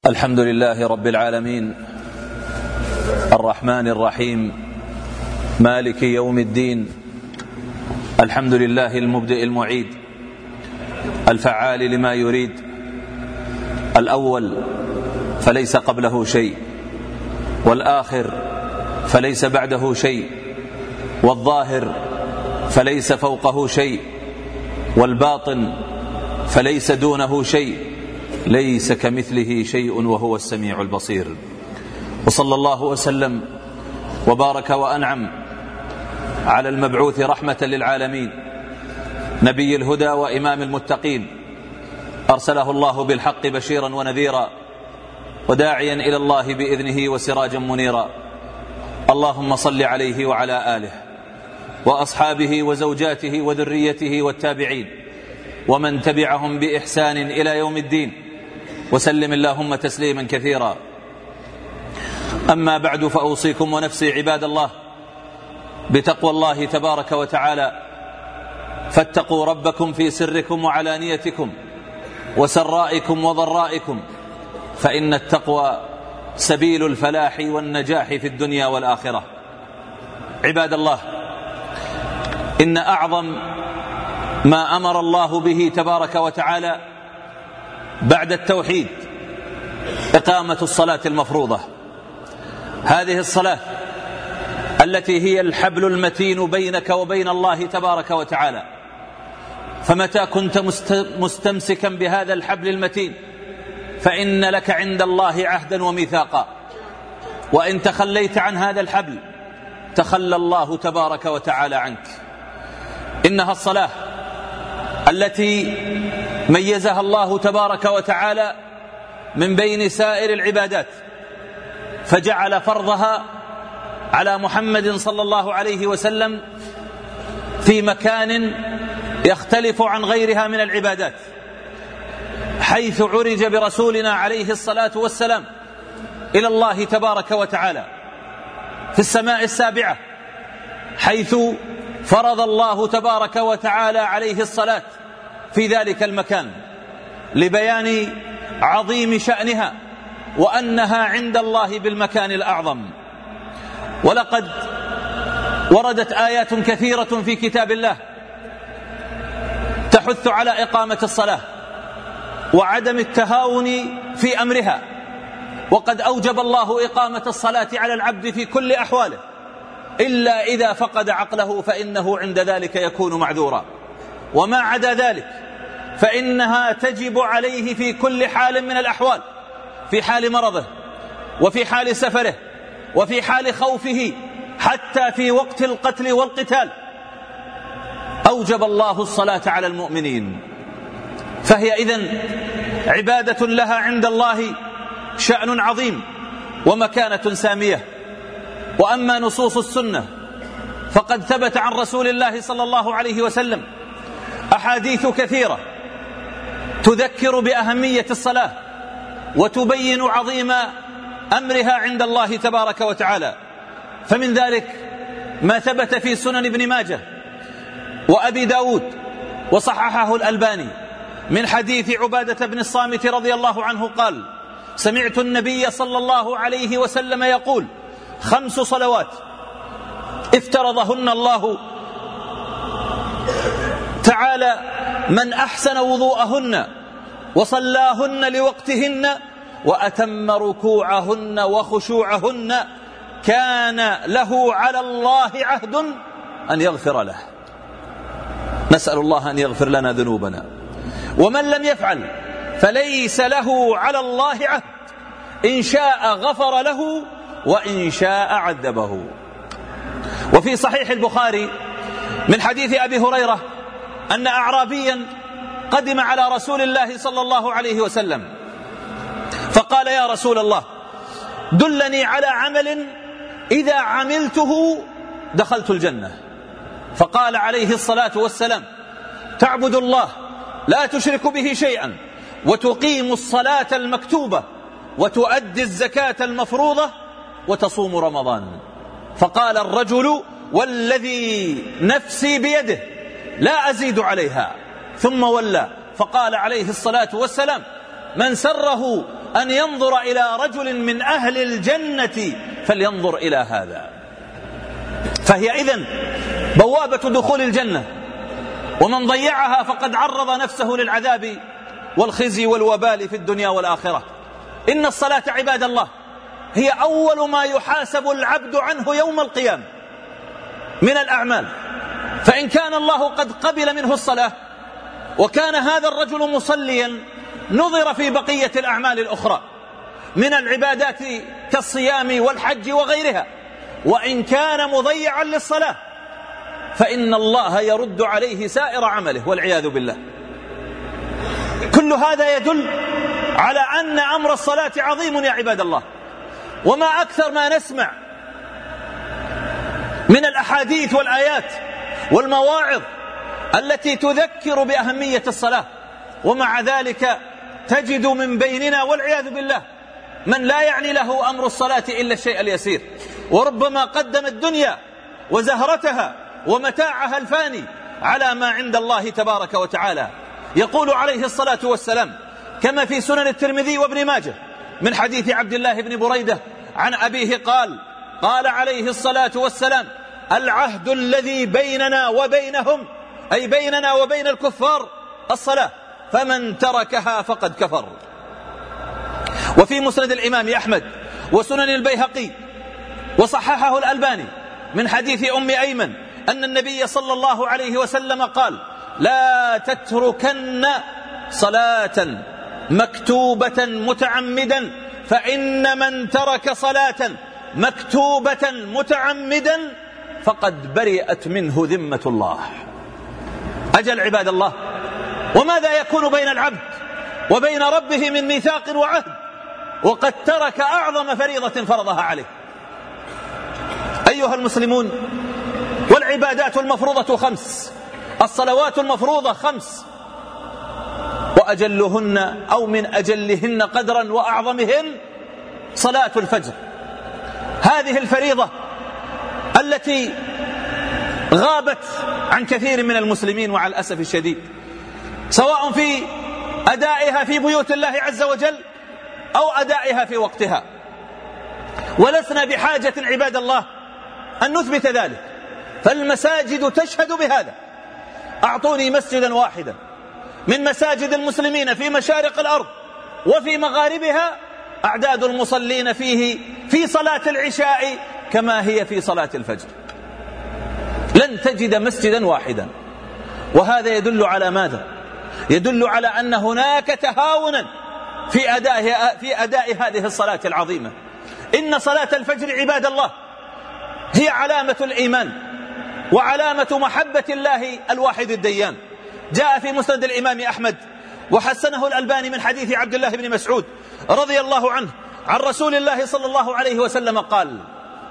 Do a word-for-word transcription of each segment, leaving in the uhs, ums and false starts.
الحمد لله رب العالمين الرحمن الرحيم مالك يوم الدين. الحمد لله المبدئ المعيد الفعال لما يريد، الأول فليس قبله شيء، والآخر فليس بعده شيء، والظاهر فليس فوقه شيء، والباطن فليس دونه شيء، ليس كمثله شيء وهو السميع البصير. وصلى الله وسلم وبارك وأنعم على المبعوث رحمة للعالمين، نبي الهدى وإمام المتقين، أرسله الله بالحق بشيرا ونذيرا وداعيا إلى الله بإذنه وسراجا منيرا. اللهم صل عليه وعلى آله وأصحابه وزوجاته وذريته والتابعين ومن تبعهم بإحسان إلى يوم الدين، وسلم اللهم تسليما كثيرا. أما بعد، فأوصيكم ونفسي عباد الله بتقوى الله تبارك وتعالى، فاتقوا ربكم في سركم وعلانيتكم وسرائكم وضرائكم، فإن التقوى سبيل الفلاح والنجاح في الدنيا والآخرة. عباد الله، إن أعظم ما أمر الله به تبارك وتعالى بعد التوحيد إقامة الصلاة المفروضة. هذه الصلاة التي هي الحبل المتين بينك وبين الله تبارك وتعالى، فمتى كنت مستمسكا بهذا الحبل المتين فإن لك عند الله عهدا وميثاقا، وإن تخليت عن هذا الحبل تخلى الله تبارك وتعالى عنك. إنها الصلاة التي ميزها الله تبارك وتعالى من بين سائر العبادات، فجعل فرضها على محمد صلى الله عليه وسلم في مكان يختلف عن غيرها من العبادات، حيث عرج برسولنا عليه الصلاة والسلام إلى الله تبارك وتعالى في السماء السابعة، حيث فرض الله تبارك وتعالى عليه الصلاة في ذلك المكان لبيان عظيم شأنها وأنها عند الله بالمكان الأعظم. ولقد وردت آيات كثيرة في كتاب الله تحث على إقامة الصلاة وعدم التهاون في أمرها، وقد أوجب الله إقامة الصلاة على العبد في كل أحواله، إلا إذا فقد عقله فإنه عند ذلك يكون معذورا، وما عدا ذلك فإنها تجب عليه في كل حال من الأحوال، في حال مرضه وفي حال سفره وفي حال خوفه، حتى في وقت القتل والقتال أوجب الله الصلاة على المؤمنين. فهي إذن عبادة لها عند الله شأن عظيم ومكانة سامية. وأما نصوص السنة فقد ثبت عن رسول الله صلى الله عليه وسلم أحاديث كثيرة تذكر بأهمية الصلاة وتبين عظيم أمرها عند الله تبارك وتعالى. فمن ذلك ما ثبت في سنن ابن ماجه وأبي داود وصححه الألباني من حديث عبادة بن الصامت رضي الله عنه قال: سمعت النبي صلى الله عليه وسلم يقول: خمس صلوات افترضهن الله تعالى من أحسن وضوءهن وصلاهن لوقتهن وأتم ركوعهن وخشوعهن كان له على الله عهد أن يغفر له. نسأل الله أن يغفر لنا ذنوبنا. ومن لم يفعل فليس له على الله عهد، إن شاء غفر له وإن شاء عذبه. وفي صحيح البخاري من حديث أبي هريرة أن أعرابيا قدم على رسول الله صلى الله عليه وسلم فقال: يا رسول الله، دلني على عمل إذا عملته دخلت الجنة. فقال عليه الصلاة والسلام: تعبد الله لا تشرك به شيئا، وتقيم الصلاة المكتوبة، وتؤدي الزكاة المفروضة، وتصوم رمضان. فقال الرجل: والذي نفسي بيده لا أزيد عليها. ثم ولى فقال عليه الصلاة والسلام: من سره أن ينظر إلى رجل من أهل الجنة فلينظر إلى هذا. فهي إذن بوابة دخول الجنة، ومن ضيعها فقد عرض نفسه للعذاب والخزي والوبال في الدنيا والآخرة. إن الصلاة عباد الله هي أول ما يحاسب العبد عنه يوم القيامة من الأعمال، فإن كان الله قد قبل منه الصلاة وكان هذا الرجل مصليا نظر في بقية الأعمال الأخرى من العبادات كالصيام والحج وغيرها، وإن كان مضيعا للصلاة فإن الله يرد عليه سائر عمله والعياذ بالله. كل هذا يدل على أن أمر الصلاة عظيم يا عباد الله، وما أكثر ما نسمع من الأحاديث والآيات والمواعظ التي تذكر بأهمية الصلاة، ومع ذلك تجد من بيننا والعياذ بالله من لا يعني له أمر الصلاة إلا الشيء اليسير، وربما قدم الدنيا وزهرتها ومتاعها الفاني على ما عند الله تبارك وتعالى. يقول عليه الصلاة والسلام كما في سنن الترمذي وابن ماجه من حديث عبد الله بن بريدة عن أبيه قال قال عليه الصلاة والسلام: العهد الذي بيننا وبينهم، أي بيننا وبين الكفار، الصلاة، فمن تركها فقد كفر. وفي مسند الإمام أحمد وسنن البيهقي وصححه الألباني من حديث أم أيمن أن النبي صلى الله عليه وسلم قال: لا تتركن صلاة مكتوبة متعمدا، فإن من ترك صلاة مكتوبة متعمدا فقد برئت منه ذمة الله. أجل عباد الله، وماذا يكون بين العبد وبين ربه من ميثاق وعهد وقد ترك أعظم فريضة فرضها عليه؟ أيها المسلمون، والعبادات المفروضة خمس، الصلوات المفروضة خمس، وأجلهن أو من أجلهن قدرا وأعظمهن صلاة الفجر. هذه الفريضة التي غابت عن كثير من المسلمين وعلى الأسف الشديد، سواء في أدائها في بيوت الله عز وجل أو أدائها في وقتها، ولسنا بحاجة عباد الله أن نثبت ذلك، فالمساجد تشهد بهذا. أعطوني مسجدا واحدا من مساجد المسلمين في مشارق الأرض وفي مغاربها أعداد المصلين فيه في صلاة العشاء كما هي في صلاة الفجر، لن تجد مسجدا واحدا. وهذا يدل على ماذا؟ يدل على أن هناك تهاونا في أداء, في أداء هذه الصلاة العظيمة. إن صلاة الفجر عباد الله هي علامة الإيمان وعلامة محبة الله الواحد الديان. جاء في مسند الإمام أحمد وحسنه الألباني من حديث عبد الله بن مسعود رضي الله عنه عن رسول الله صلى الله عليه وسلم قال: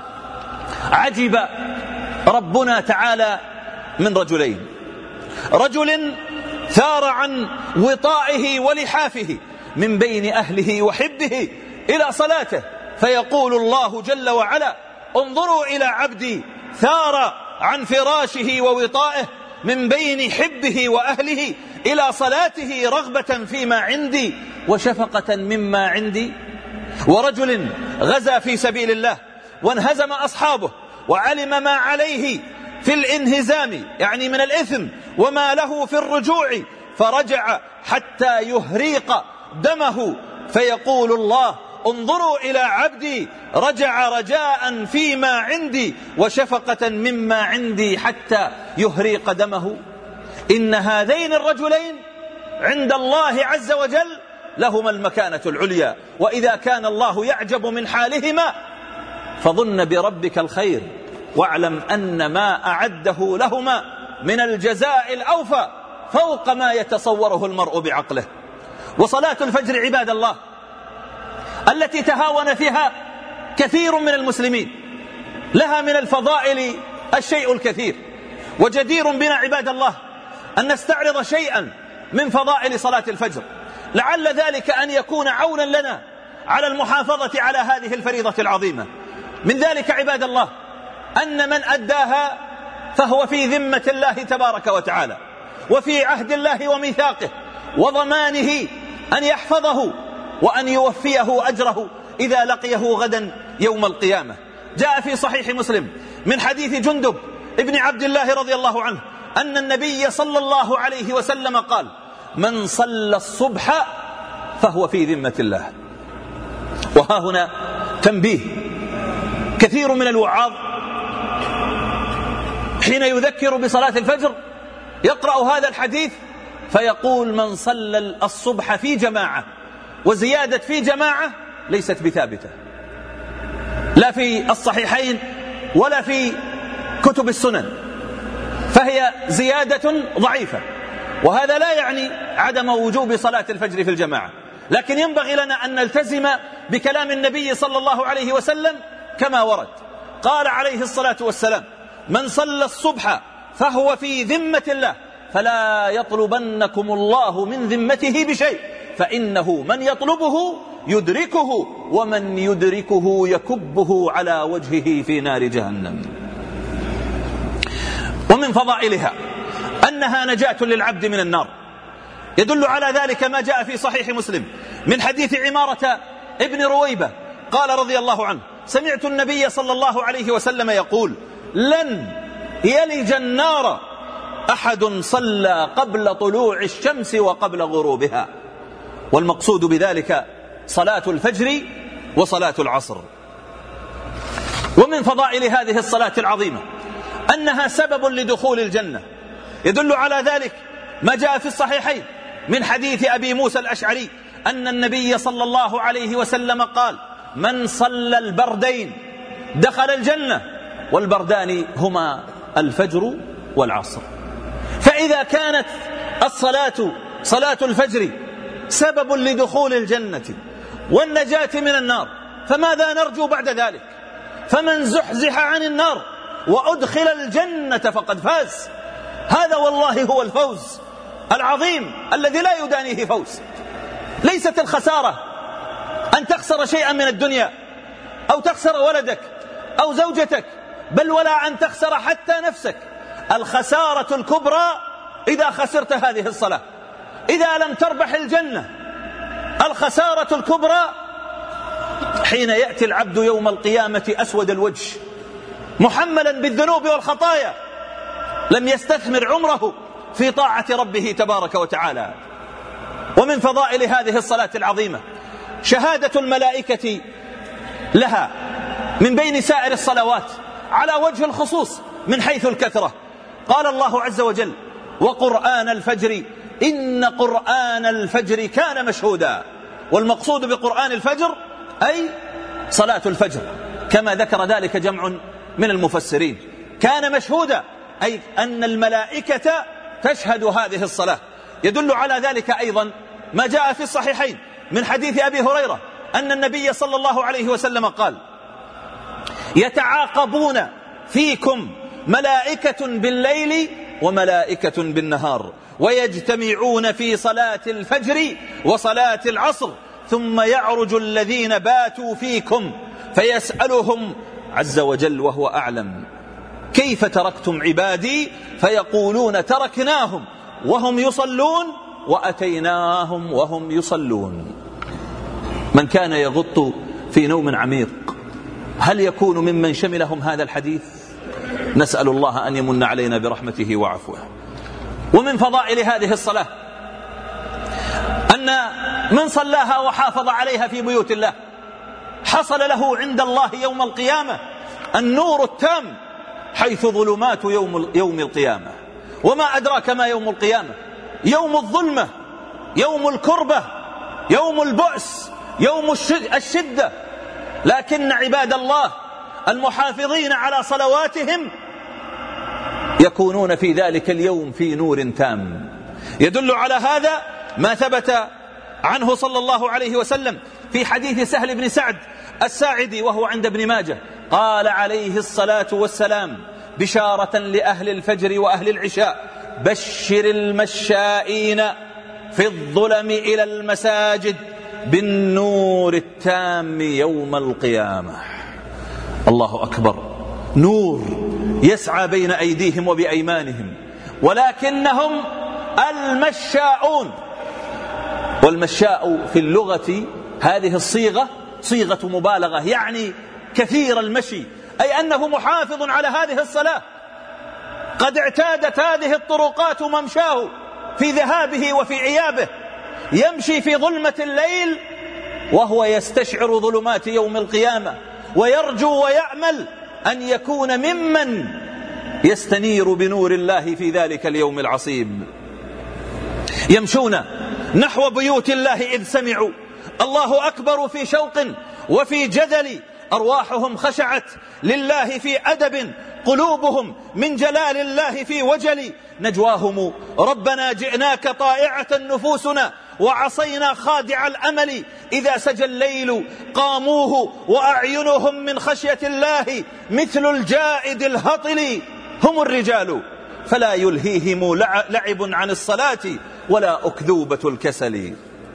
عجب ربنا تعالى من رجلين، رجل ثار عن وطائه ولحافه من من أهله وحبه إلى صلاته، فيقول الله جل وعلا: انظروا إلى عبدي ثار عن فراشه ووطائه من بين حبه وأهله إلى صلاته رغبة فيما عندي وشفقة مما عندي. ورجل غزا في سبيل الله وانهزم أصحابه وعلم ما عليه في الانهزام يعني من الإثم وما له في الرجوع، فرجع حتى يهريق دمه، فيقول الله: انظروا إلى عبدي رجع رجاء فيما عندي وشفقة مما عندي حتى يهريق دمه. إن هذين الرجلين عند الله عز وجل لهما المكانة العليا، وإذا كان الله يعجب من حالهما فظن بربك الخير واعلم أن ما أعده لهما من الجزاء الأوفى فوق ما يتصوره المرء بعقله. وصلاة الفجر عباد الله التي تهاون فيها كثير من المسلمين لها من الفضائل الشيء الكثير، وجدير بنا عباد الله أن نستعرض شيئا من فضائل صلاة الفجر، لعل ذلك أن يكون عونا لنا على المحافظة على هذه الفريضة العظيمة. من ذلك عباد الله أن من أداها فهو في ذمة الله تبارك وتعالى، وفي عهد الله وميثاقه وضمانه أن يحفظه وأن يوفيه أجره إذا لقيه غدا يوم القيامة. جاء في صحيح مسلم من حديث جندب ابن عبد الله رضي الله عنه أن النبي صلى الله عليه وسلم قال: من صلى الصبح فهو في ذمة الله. وها هنا تنبيه، كثير من الوعاظ حين يذكر بصلاة الفجر يقرأ هذا الحديث فيقول: من صلى الصبح في جماعة، وزيادة في جماعة ليست بثابتة لا في الصحيحين ولا في كتب السنن، فهي زيادة ضعيفة، وهذا لا يعني عدم وجوب صلاة الفجر في الجماعة، لكن ينبغي لنا أن نلتزم بكلام النبي صلى الله عليه وسلم كما ورد. قال عليه الصلاة والسلام: من صلى الصبح فهو في ذمة الله، فلا يطلبنكم الله من ذمته بشيء، فإنه من يطلبه يدركه، ومن يدركه يكبه على وجهه في نار جهنم. ومن فضائلها أنها نجاة للعبد من النار. يدل على ذلك ما جاء في صحيح مسلم من حديث عمارة ابن رويبة قال رضي الله عنه: سمعت النبي صلى الله عليه وسلم يقول: لن يلج النار أحد صلى قبل طلوع الشمس وقبل غروبها. والمقصود بذلك صلاة الفجر وصلاة العصر. ومن فضائل هذه الصلاة العظيمة أنها سبب لدخول الجنة. يدل على ذلك ما جاء في الصحيحين من حديث أبي موسى الأشعري أن النبي صلى الله عليه وسلم قال: من صلى البردين دخل الجنة، والبردان هما الفجر والعصر. فإذا كانت الصلاة صلاة الفجر سبب لدخول الجنة والنجاة من النار، فماذا نرجو بعد ذلك؟ فمن زحزح عن النار وأدخل الجنة فقد فاز. هذا والله هو الفوز العظيم الذي لا يدانيه فوز. ليست الخسارة أن تخسر شيئا من الدنيا أو تخسر ولدك أو زوجتك، بل ولا أن تخسر حتى نفسك. الخسارة الكبرى إذا خسرت هذه الصلاة، إذا لم تربح الجنة. الخسارة الكبرى حين يأتي العبد يوم القيامة أسود الوجه محملا بالذنوب والخطايا، لم يستثمر عمره في طاعة ربه تبارك وتعالى. ومن فضائل هذه الصلاة العظيمة شهادة الملائكة لها من بين سائر الصلوات على وجه الخصوص من حيث الكثرة. قال الله عز وجل: وقرآن الفجر إن قرآن الفجر كان مشهودا. والمقصود بقرآن الفجر أي صلاة الفجر، كما ذكر ذلك جمع من المفسرين. كان مشهودا أي أن الملائكة تشهد هذه الصلاة. يدل على ذلك أيضا ما جاء في الصحيحين من حديث أبي هريرة أن النبي صلى الله عليه وسلم قال: يتعاقبون فيكم ملائكة بالليل وملائكة بالنهار، ويجتمعون في صلاة الفجر وصلاة العصر، ثم يعرج الذين باتوا فيكم فيسألهم عز وجل وهو أعلم: كيف تركتم عبادي؟ فيقولون: تركناهم وهم يصلون وأتيناهم وهم يصلون. من كان يغط في نوم عميق هل يكون ممن شملهم هذا الحديث؟ نسأل الله أن يمن علينا برحمته وعفوه. ومن فضائل هذه الصلاة أن من صلاها وحافظ عليها في بيوت الله حصل له عند الله يوم القيامة النور التام، حيث ظلمات يوم, يوم القيامة. وما أدراك ما يوم القيامة؟ يوم الظلمة، يوم الكربة، يوم البؤس، يوم الشدة. لكن عباد الله المحافظين على صلواتهم يكونون في ذلك اليوم في نور تام. يدل على هذا ما ثبت عنه صلى الله عليه وسلم في حديث سهل بن سعد الساعدي وهو عند ابن ماجه، قال عليه الصلاة والسلام بشارة لأهل الفجر وأهل العشاء: بشر المشائين في الظلم إلى المساجد بالنور التام يوم القيامة. الله أكبر. نور يسعى بين أيديهم وبأيمانهم، ولكنهم المشاؤون. والمشاء في اللغة هذه الصيغة صيغة مبالغة، يعني كثير المشي، أي أنه محافظ على هذه الصلاة، قد اعتادت هذه الطرقات ممشاه في ذهابه وفي إيابه، يمشي في ظلمة الليل وهو يستشعر ظلمات يوم القيامة، ويرجو ويأمل أن يكون ممن يستنير بنور الله في ذلك اليوم العصيب. يمشون نحو بيوت الله إذ سمعوا الله أكبر في شوق وفي جدل، أرواحهم خشعت لله في أدب، قلوبهم من جلال الله في وجل، نجواهم ربنا جئناك طائعة نفوسنا وعصينا خادع الأمل، إذا سجى الليل قاموه وأعينهم من خشية الله مثل الجائد الهطل، هم الرجال فلا يلهيهم لعب عن الصلاة ولا أكذوبة الكسل.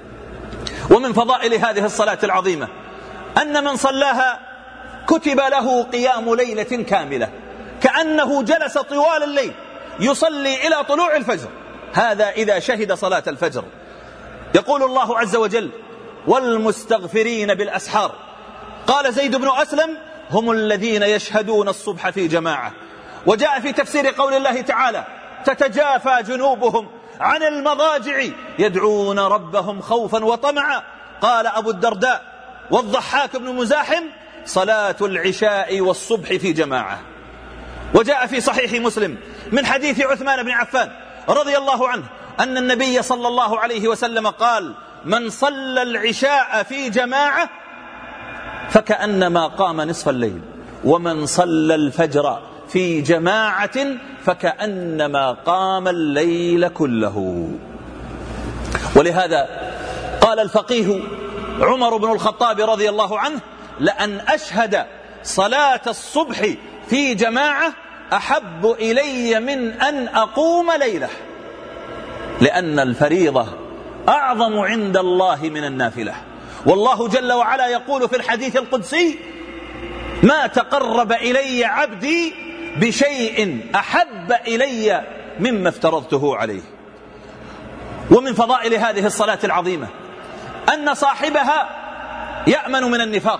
ومن فضائل هذه الصلاة العظيمة أن من صلاها كتب له قيام ليلة كاملة، كأنه جلس طوال الليل يصلي إلى طلوع الفجر، هذا إذا شهد صلاة الفجر. يقول الله عز وجل والمستغفرين بالأسحار، قال زيد بن أسلم هم الذين يشهدون الصبح في جماعة. وجاء في تفسير قول الله تعالى تتجافى جنوبهم عن المضاجع يدعون ربهم خوفا وطمعا، قال أبو الدرداء والضحاك بن مزاحم صلاة العشاء والصبح في جماعة. وجاء في صحيح مسلم من حديث عثمان بن عفان رضي الله عنه أن النبي صلى الله عليه وسلم قال من صلى العشاء في جماعة فكأنما قام نصف الليل، ومن صلى الفجر في جماعة فكأنما قام الليل كله. ولهذا قال الفقيه عمر بن الخطاب رضي الله عنه لأن أشهد صلاة الصبح في جماعة أحب إلي من أن أقوم ليلة، لأن الفريضة أعظم عند الله من النافلة. والله جل وعلا يقول في الحديث القدسي ما تقرب إلي عبدي بشيء أحب إلي مما افترضته عليه. ومن فضائل هذه الصلاة العظيمة أن صاحبها يأمن من النفاق،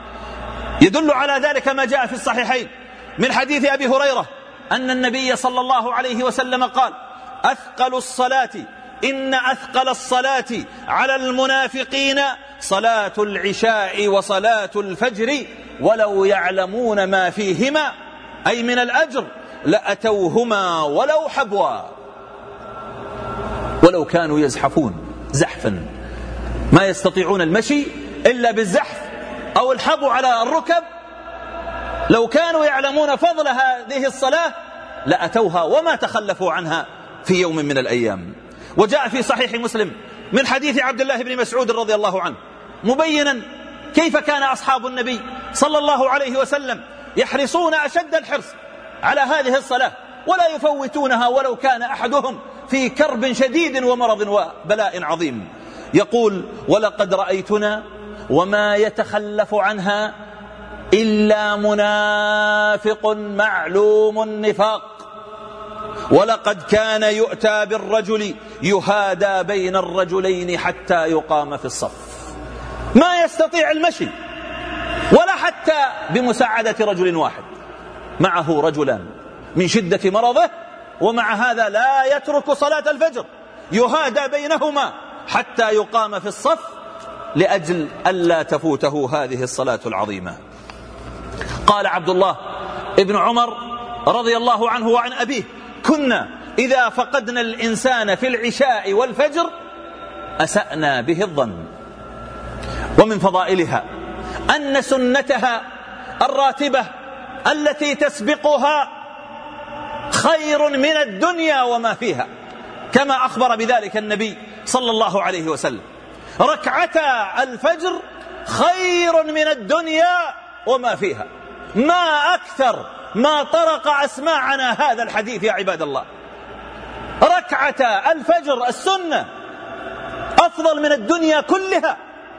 يدل على ذلك ما جاء في الصحيحين من حديث أبي هريرة أن النبي صلى الله عليه وسلم قال أثقل الصلاة إن أثقل الصلاة على المنافقين صلاة العشاء وصلاة الفجر ولو يعلمون ما فيهما، أي من الأجر لأتوهما ولو حبوا، ولو كانوا يزحفون زحفا ما يستطيعون المشي إلا بالزحف أو الحبو على الركب، لو كانوا يعلمون فضل هذه الصلاة لأتوها وما تخلفوا عنها في يوم من الأيام. وجاء في صحيح مسلم من حديث عبد الله بن مسعود رضي الله عنه مبينا كيف كان أصحاب النبي صلى الله عليه وسلم يحرصون أشد الحرص على هذه الصلاة ولا يفوتونها ولو كان أحدهم في كرب شديد ومرض وبلاء عظيم. يقول ولقد رأيتنا وما يتخلف عنها إلا منافق معلوم النفاق، ولقد كان يؤتى بالرجل يهادى بين الرجلين حتى يقام في الصف، ما يستطيع المشي ولا حتى بمساعدة رجل واحد، معه رجلان من شدة مرضه ومع هذا لا يترك صلاة الفجر، يهادى بينهما حتى يقام في الصف لأجل ألا تفوته هذه الصلاة العظيمة. قال عبد الله ابن عمر رضي الله عنه وعن أبيه كنا إذا فقدنا الإنسان في العشاء والفجر أسأنا به الظن. ومن فضائلها أن سنتها الراتبة التي تسبقها خير من الدنيا وما فيها، كما أخبر بذلك النبي صلى الله عليه وسلم ركعتا الفجر خير من الدنيا وما فيها. ما أكثر ما طرق أسماعنا هذا الحديث يا عباد الله، ركعتا الفجر السنة أفضل من الدنيا كلها.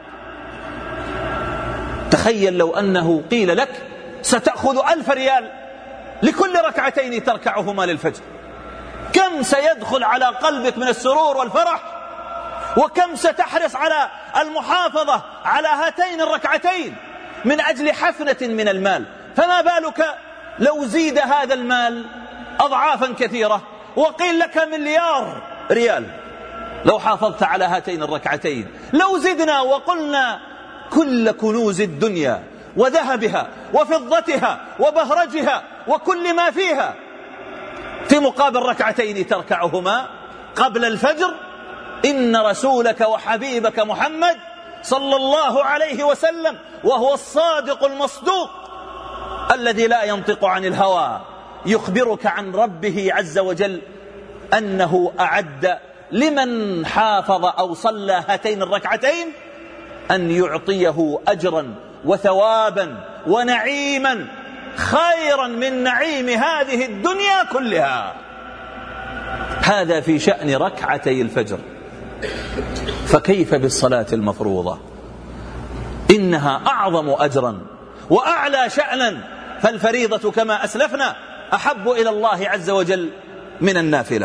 تخيل لو أنه قيل لك ستأخذ ألف ريال لكل ركعتين تركعهما للفجر، كم سيدخل على قلبك من السرور والفرح وكم ستحرص على المحافظة على هاتين الركعتين من أجل حفنة من المال، فما بالك لو زيد هذا المال أضعافا كثيرة وقيل لك مليار ريال لو حافظت على هاتين الركعتين. لو زدنا وقلنا كل كنوز الدنيا وذهبها وفضتها وبهرجها وكل ما فيها في مقابل ركعتين تركعهما قبل الفجر، إن رسولك وحبيبك محمد صلى الله عليه وسلم وهو الصادق المصدوق الذي لا ينطق عن الهوى يخبرك عن ربه عز وجل أنه أعد لمن حافظ أو صلى هاتين الركعتين أن يعطيه أجرا وثوابا ونعيما خيرا من نعيم هذه الدنيا كلها. هذا في شأن ركعتي الفجر، فكيف بالصلاة المفروضة؟ إنها أعظم أجرا وأعلى شأنا، فالفريضة كما أسلفنا أحب إلى الله عز وجل من النافلة.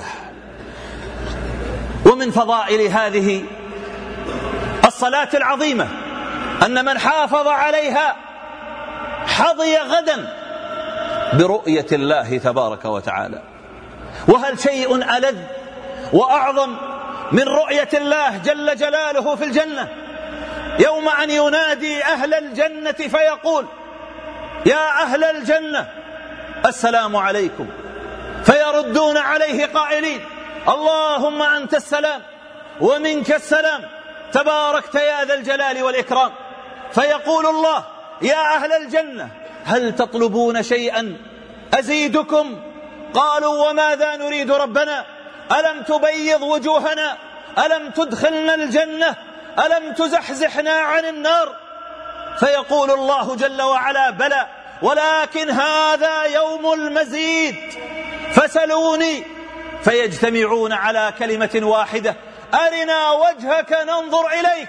ومن فضائل هذه الصلاة العظيمة أن من حافظ عليها حظي غدا برؤية الله تبارك وتعالى. وهل شيء ألذ وأعظم من رؤية الله جل جلاله في الجنة يوم أن ينادي أهل الجنة فيقول يا أهل الجنة السلام عليكم، فيردون عليه قائلين اللهم أنت السلام ومنك السلام تباركت يا ذا الجلال والإكرام. فيقول الله يا أهل الجنة هل تطلبون شيئا أزيدكم؟ قالوا وماذا نريد ربنا؟ ألم تبيض وجوهنا؟ ألم تدخلنا الجنة؟ ألم تزحزحنا عن النار؟ فيقول الله جل وعلا بلى، ولكن هذا يوم المزيد فسلوني. فيجتمعون على كلمة واحدة أرنا وجهك ننظر إليك.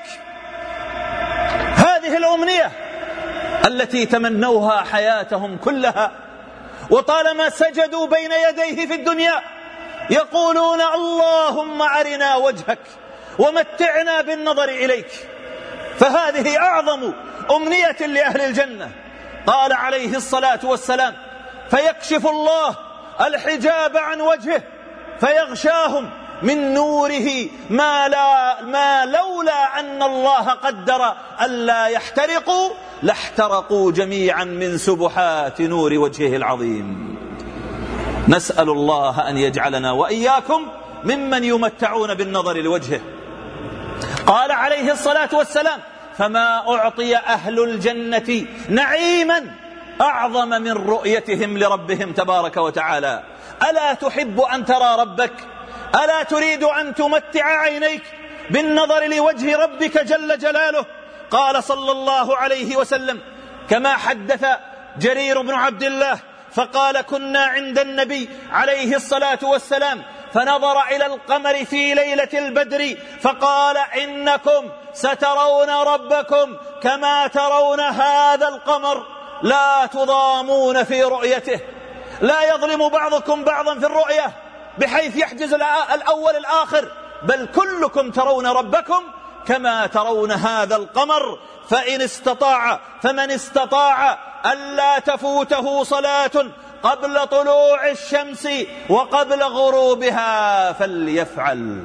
هذه الأمنية التي تمنوها حياتهم كلها، وطالما سجدوا بين يديه في الدنيا يقولون اللهم أرنا وجهك ومتعنا بالنظر إليك. فهذه أعظم أمنية لأهل الجنة. قال عليه الصلاة والسلام فيكشف الله الحجاب عن وجهه فيغشاهم من نوره ما, لا ما لولا أن الله قدر ألا يحترقوا لاحترقوا جميعا من سبحات نور وجهه العظيم. نسأل الله أن يجعلنا وإياكم ممن يمتعون بالنظر لوجهه. قال عليه الصلاة والسلام فما أعطي أهل الجنة نعيما أعظم من رؤيتهم لربهم تبارك وتعالى. ألا تحب أن ترى ربك؟ ألا تريد أن تمتع عينيك بالنظر لوجه ربك جل جلاله؟ قال صلى الله عليه وسلم كما حدث جرير بن عبد الله فقال كنا عند النبي عليه الصلاة والسلام فنظر إلى القمر في ليلة البدر فقال إنكم سترون ربكم كما ترون هذا القمر لا تضامون في رؤيته، لا يظلم بعضكم بعضا في الرؤية بحيث يحجز الأول الآخر، بل كلكم ترون ربكم كما ترون هذا القمر. فإن استطاع فمن استطاع ألا تفوته صلاة قبل طلوع الشمس وقبل غروبها فليفعل.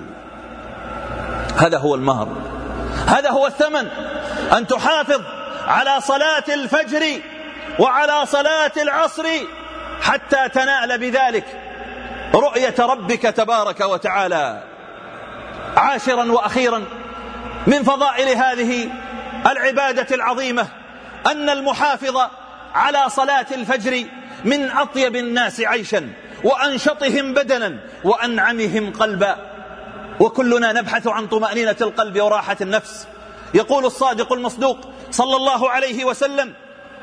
هذا هو المهر، هذا هو الثمن، أن تحافظ على صلاة الفجر وعلى صلاة العصر حتى تنال بذلك رؤية ربك تبارك وتعالى. عاشرا وأخيرا من فضائل هذه العبادة العظيمة أن المحافظ على صلاة الفجر من أطيب الناس عيشا وأنشطهم بدنا وأنعمهم قلبا. وكلنا نبحث عن طمأنينة القلب وراحة النفس. يقول الصادق المصدوق صلى الله عليه وسلم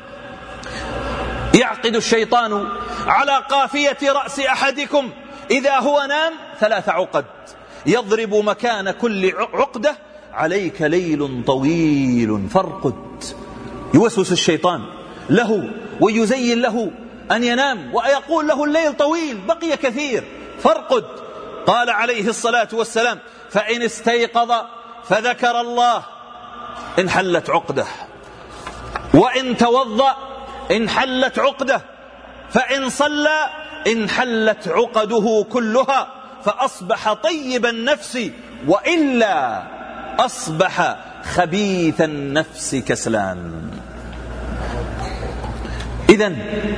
يعقد الشيطان على قافية رأس أحدكم إذا هو نام ثلاث عقد يضرب مكان كل عقدة عليك ليل طويل فارقد. يوسوس الشيطان له ويزين له أن ينام ويقول له الليل طويل بقي كثير فارقد. قال عليه الصلاة والسلام فإن استيقظ فذكر الله انحلت عقده، وإن توضأ انحلت عقده، فإن صلى انحلت عقده كلها، فأصبح طيب النفس، وإلا أصبح خبيث النفس كسلان. إذن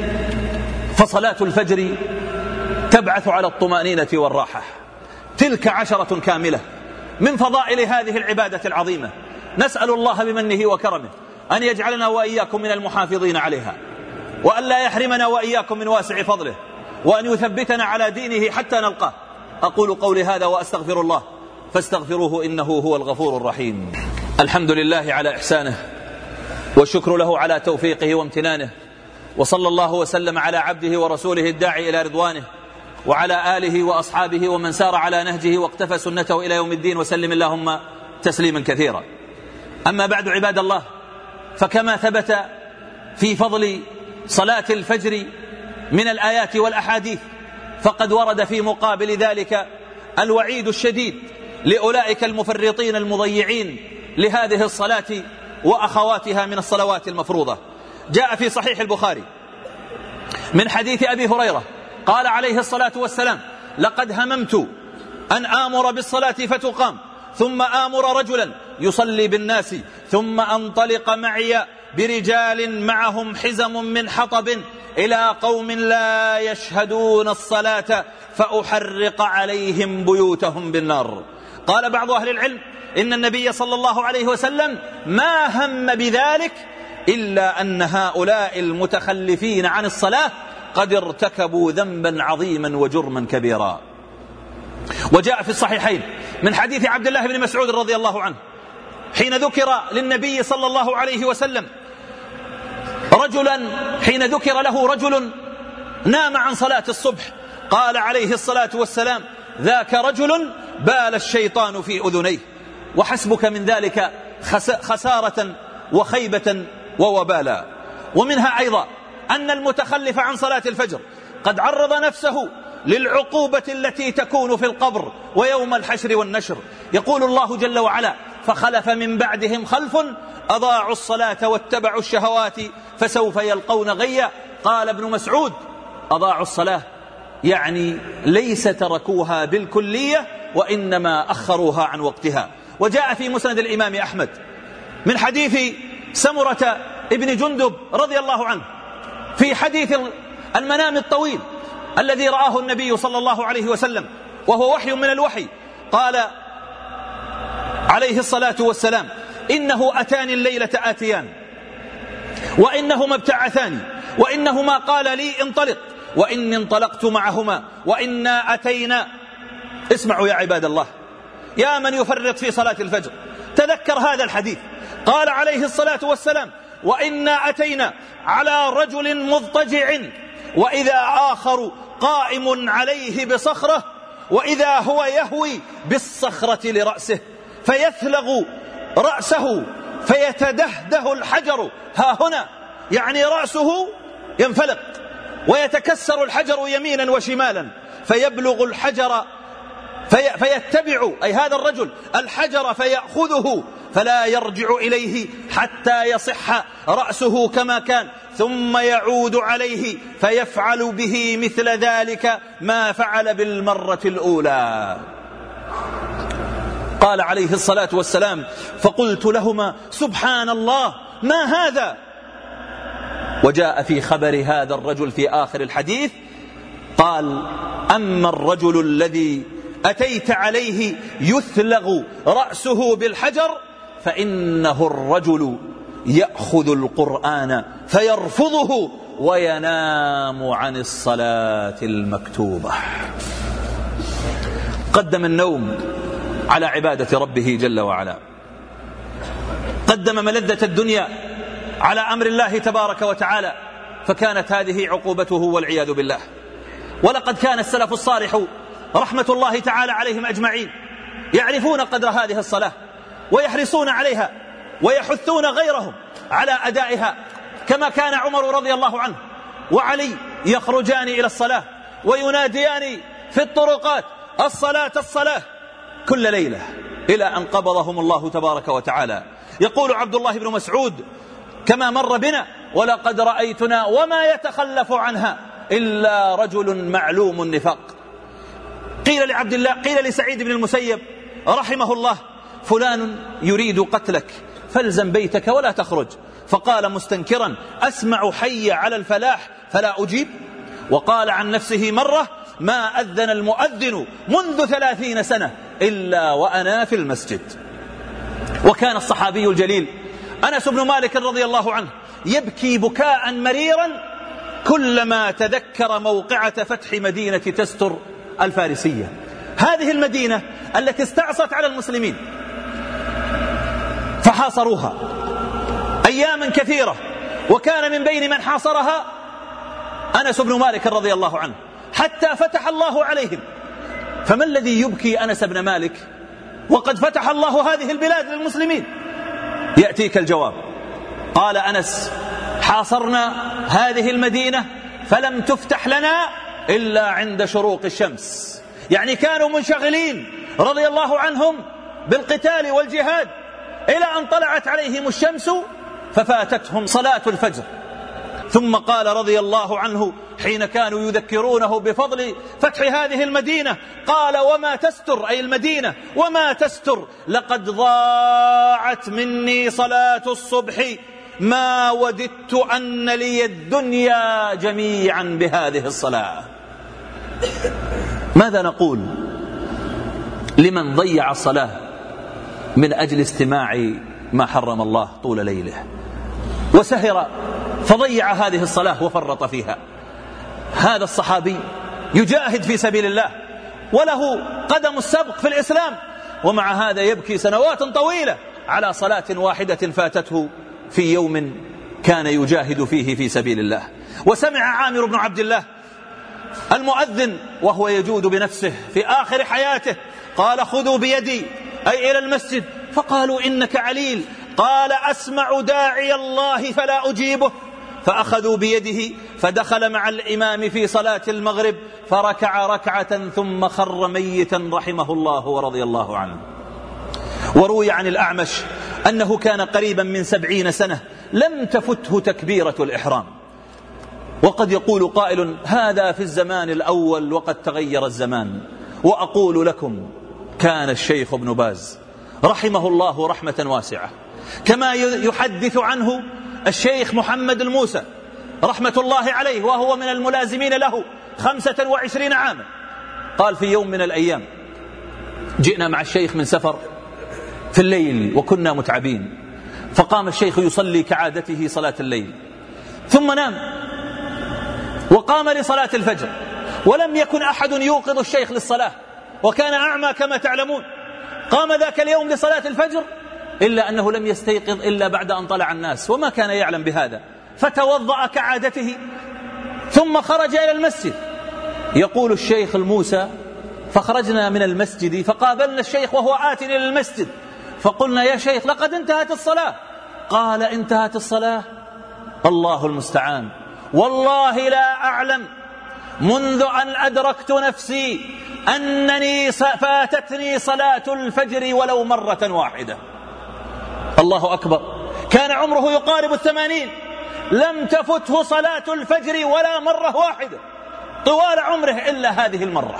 فصلاة الفجر تبعث على الطمأنينة والراحة. تلك عشرة كاملة من فضائل هذه العبادة العظيمة، نسأل الله بمنه وكرمه أن يجعلنا وإياكم من المحافظين عليها، وأن لا يحرمنا وإياكم من واسع فضله، وأن يثبتنا على دينه حتى نلقاه. أقول قولي هذا وأستغفر الله فاستغفروه إنه هو الغفور الرحيم. الحمد لله على إحسانه، والشكر له على توفيقه وامتنانه، وصلى الله وسلم على عبده ورسوله الداعي إلى رضوانه، وعلى آله وأصحابه ومن سار على نهجه واقتفى سنته إلى يوم الدين، وسلم اللهم تسليما كثيرا. أما بعد عباد الله، فكما ثبت في فضل صلاة الفجر من الآيات والأحاديث، فقد ورد في مقابل ذلك الوعيد الشديد لأولئك المفرطين المضيعين لهذه الصلاة وأخواتها من الصلوات المفروضة. جاء في صحيح البخاري من حديث أبي هريرة قال عليه الصلاة والسلام: لقد هممت أن آمر بالصلاة فتقام، ثم آمر رجلا يصلي بالناس، ثم أنطلق معي برجال معهم حزم من حطب إلى قوم لا يشهدون الصلاة فأحرق عليهم بيوتهم بالنار. قال بعض أهل العلم إن النبي صلى الله عليه وسلم ما هم بذلك إلا أن هؤلاء المتخلفين عن الصلاة قد ارتكبوا ذنبا عظيما وجرما كبيرا. وجاء في الصحيحين من حديث عبد الله بن مسعود رضي الله عنه حين ذكر للنبي صلى الله عليه وسلم رجلا حين ذكر له رجل نام عن صلاة الصبح، قال عليه الصلاة والسلام: ذاك رجل بال الشيطان في أذنيه. وحسبك من ذلك خسارة وخيبة ووبالا. ومنها أيضا أن المتخلف عن صلاة الفجر قد عرض نفسه للعقوبة التي تكون في القبر ويوم الحشر والنشر. يقول الله جل وعلا: فخلف من بعدهم خلف أضاعوا الصلاة واتبعوا الشهوات فسوف يلقون غيا. قال ابن مسعود: أضاعوا الصلاة يعني ليس تركوها بالكلية، وإنما أخروها عن وقتها. وجاء في مسند الإمام أحمد من حديث سمرة ابن جندب رضي الله عنه في حديث المنام الطويل الذي رآه النبي صلى الله عليه وسلم وهو وحي من الوحي. قال عليه الصلاة والسلام: إنه أتاني الليلة آتيان، وإنهما ابتعثاني، وإنهما قال لي انطلق، وإني انطلقت معهما، وإنا أتينا. اسمعوا يا عباد الله، يا من يفرط في صلاة الفجر، تذكر هذا الحديث. قال عليه الصلاة والسلام: وإنا أتينا على رجل مضطجع، وإذا آخر قائم عليه بصخرة، وإذا هو يهوي بالصخرة لرأسه فيثلغ رأسه فيتدهده الحجر ها هنا، يعني رأسه ينفلق ويتكسر الحجر يمينا وشمالا، فيبلغ الحجر في فيتبع أي هذا الرجل الحجر فيأخذه فلا يرجع إليه حتى يصح رأسه كما كان، ثم يعود عليه فيفعل به مثل ذلك ما فعل بالمرة الأولى. قال عليه الصلاة والسلام: فقلت لهما: سبحان الله، ما هذا؟ وجاء في خبر هذا الرجل في آخر الحديث قال: أما الرجل الذي أتيت عليه يثلغ رأسه بالحجر فإنه الرجل يأخذ القرآن فيرفضه وينام عن الصلاة المكتوبة. قدم النوم على عبادة ربه جل وعلا، قدم ملذة الدنيا على أمر الله تبارك وتعالى، فكانت هذه عقوبته والعياذ بالله. ولقد كان السلف الصالح رحمة الله تعالى عليهم أجمعين يعرفون قدر هذه الصلاة ويحرصون عليها ويحثون غيرهم على أدائها، كما كان عمر رضي الله عنه وعلي يخرجان إلى الصلاة ويناديان في الطرقات: الصلاة الصلاة، كل ليلة إلى أن قبضهم الله تبارك وتعالى. يقول عبد الله بن مسعود كما مر بنا: ولقد رأيتنا وما يتخلف عنها إلا رجل معلوم النفاق. قيل لعبد الله قيل لسعيد بن المسيب رحمه الله: فلان يريد قتلك فالزم بيتك ولا تخرج. فقال مستنكرا: أسمع حي على الفلاح فلا أجيب. وقال عن نفسه مرة: ما أذن المؤذن منذ ثلاثين سنة إلا وأنا في المسجد. وكان الصحابي الجليل أنس بن مالك رضي الله عنه يبكي بكاء مريرا كلما تذكر موقعة فتح مدينة تستر الفارسية، هذه المدينة التي استعصت على المسلمين فحاصروها أياما كثيرة، وكان من بين من حاصرها أنس بن مالك رضي الله عنه، حتى فتح الله عليهم. فما الذي يبكي أنس بن مالك وقد فتح الله هذه البلاد للمسلمين؟ يأتيك الجواب. قال أنس: حاصرنا هذه المدينة فلم تفتح لنا إلا عند شروق الشمس. يعني كانوا منشغلين رضي الله عنهم بالقتال والجهاد إلى أن طلعت عليهم الشمس ففاتتهم صلاة الفجر. ثم قال رضي الله عنه حين كانوا يذكرونه بفضل فتح هذه المدينة: قال: وما تستر، أي المدينة، وما تستر، لقد ضاعت مني صلاة الصبح ما وددت أن لي الدنيا جميعا بهذه الصلاة. ماذا نقول لمن ضيع الصلاة من أجل استماع ما حرم الله طول ليله، وسهر فضيع هذه الصلاة وفرط فيها؟ هذا الصحابي يجاهد في سبيل الله وله قدم السبق في الإسلام، ومع هذا يبكي سنوات طويلة على صلاة واحدة فاتته في يوم كان يجاهد فيه في سبيل الله. وسمع عامر بن عبد الله المؤذن وهو يجود بنفسه في آخر حياته قال: خذوا بيدي، أي إلى المسجد. فقالوا: إنك عليل. قال: أسمع داعي الله فلا أجيبه. فأخذوا بيده فدخل مع الإمام في صلاة المغرب فركع ركعة ثم خر ميتا رحمه الله ورضي الله عنه. وروي عن الأعمش أنه كان قريبا من سبعين سنة لم تفته تكبيرة الإحرام. وقد يقول قائل: هذا في الزمان الأول وقد تغير الزمان. وأقول لكم: كان الشيخ ابن باز رحمه الله رحمة واسعة كما يحدث عنه الشيخ محمد الموسى رحمة الله عليه وهو من الملازمين له خمسة وعشرين عاما، قال: في يوم من الأيام جئنا مع الشيخ من سفر في الليل وكنا متعبين، فقام الشيخ يصلي كعادته صلاة الليل ثم نام وقام لصلاة الفجر، ولم يكن أحد يوقظ الشيخ للصلاة وكان أعمى كما تعلمون. قام ذاك اليوم لصلاة الفجر إلا أنه لم يستيقظ إلا بعد أن طلع الناس، وما كان يعلم بهذا، فتوضأ كعادته ثم خرج إلى المسجد. يقول الشيخ الموسى: فخرجنا من المسجد فقابلنا الشيخ وهو آت إلى المسجد، فقلنا: يا شيخ لقد انتهت الصلاة. قال: انتهت الصلاة؟ الله المستعان، والله لا أعلم منذ أن أدركت نفسي أنني فاتتني صلاة الفجر ولو مرة واحدة. الله أكبر، كان عمره يقارب الثمانين لم تفته صلاة الفجر ولا مرة واحدة طوال عمره إلا هذه المرة.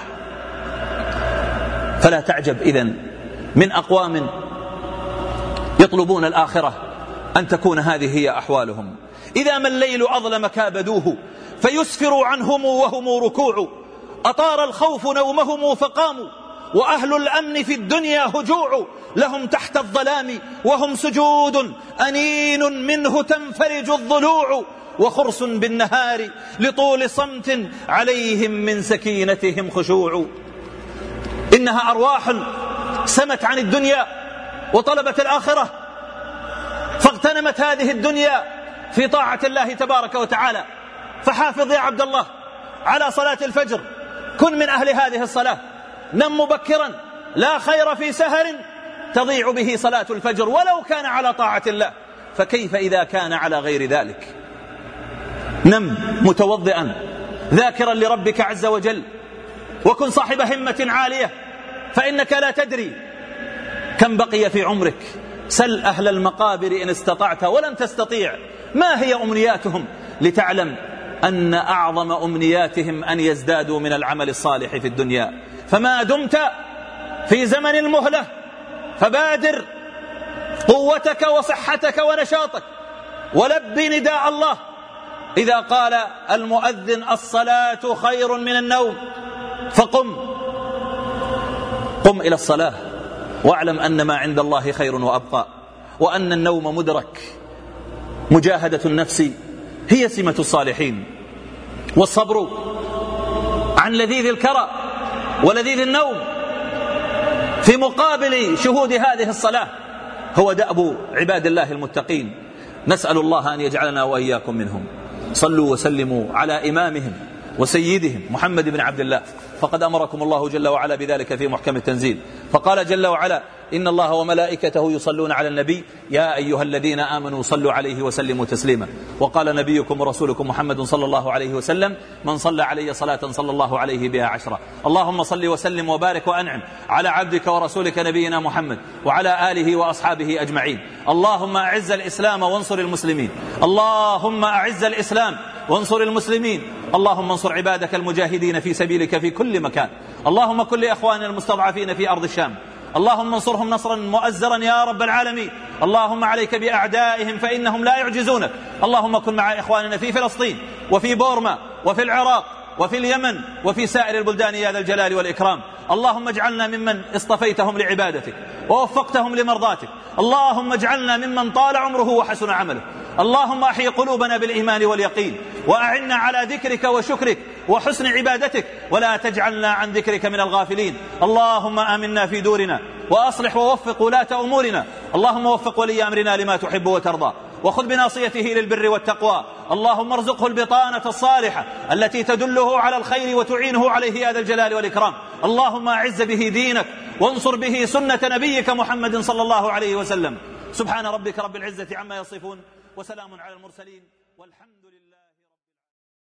فلا تعجب إذن من أقوام يطلبون الآخرة أن تكون هذه هي أحوالهم. إذا ما الليل أظلم كابدوه فيسفر عنهم وهم ركوع، أطار الخوف نومهم فقاموا، وأهل الأمن في الدنيا هجوع، لهم تحت الظلام وهم سجود، أنين منه تنفرج الضلوع، وخرس بالنهار لطول صمت عليهم من سكينتهم خشوع. إنها أرواح سمت عن الدنيا وطلبت الآخرة، فاغتنمت هذه الدنيا في طاعة الله تبارك وتعالى. فحافظ يا عبد الله على صلاة الفجر، كن من أهل هذه الصلاة، نم مبكرا، لا خير في سهر تضيع به صلاة الفجر ولو كان على طاعة الله، فكيف إذا كان على غير ذلك؟ نم متوضئا ذاكرا لربك عز وجل، وكن صاحب همة عالية، فإنك لا تدري كم بقي في عمرك؟ سل أهل المقابر إن استطعت ولن تستطيع ما هي أمنياتهم، لتعلم أن أعظم أمنياتهم أن يزدادوا من العمل الصالح في الدنيا. فما دمت في زمن المهلة فبادر قوتك وصحتك ونشاطك، ولبي نداء الله إذا قال المؤذن الصلاة خير من النوم، فقم قم إلى الصلاة، واعلم أن ما عند الله خير وأبقى، وأن النوم مدرك. مجاهدة النفس هي سمة الصالحين، والصبر عن لذيذ الكرى ولذيذ النوم في مقابل شهود هذه الصلاة هو دأب عباد الله المتقين. نسأل الله أن يجعلنا وإياكم منهم. صلوا وسلموا على إمامهم وسيدهم محمد بن عبد الله، فقد أمركم الله جل وعلا بذلك في محكم التنزيل، فقال جل وعلا: إن الله وملائكته يصلون على النبي يا أيها الذين آمنوا صلوا عليه وسلموا تسليما. وقال نبيكم ورسولكم محمد صلى الله عليه وسلم: من صلى علي صلاة صلى الله عليه بها عشرة. اللهم صل وسلم وبارك وأنعم على عبدك ورسولك نبينا محمد وعلى آله وأصحابه أجمعين. اللهم أعز الإسلام وانصر المسلمين، اللهم أعز الإسلام وانصر المسلمين، اللهم انصر عبادك المجاهدين في سبيلك في كل مكان. اللهم كن لأخواننا المستضعفين في أرض الشام، اللهم انصرهم نصرا مؤزرا يا رب العالمين. اللهم عليك بأعدائهم فإنهم لا يعجزونك. اللهم كن مع إخواننا في فلسطين وفي بورما وفي العراق وفي اليمن وفي سائر البلدان يا ذا الجلال والإكرام. اللهم اجعلنا ممن اصطفيتهم لعبادتك ووفقتهم لمرضاتك. اللهم اجعلنا ممن طال عمره وحسن عمله. اللهم أحيي قلوبنا بالإيمان واليقين، وأعنا على ذكرك وشكرك وحسن عبادتك، ولا تجعلنا عن ذكرك من الغافلين. اللهم آمنا في دورنا وأصلح ووفق ولاة أمورنا. اللهم وفق ولي أمرنا لما تحب وترضى، وخذ بناصيته للبر والتقوى. اللهم ارزقه البطانة الصالحة التي تدله على الخير وتعينه عليه يا ذا الجلال والإكرام. اللهم أعز به دينك وانصر به سنة نبيك محمد صلى الله عليه وسلم. سبحان ربك رب العزة عما يصفون، وسلام على المرسلين، والحمد لله.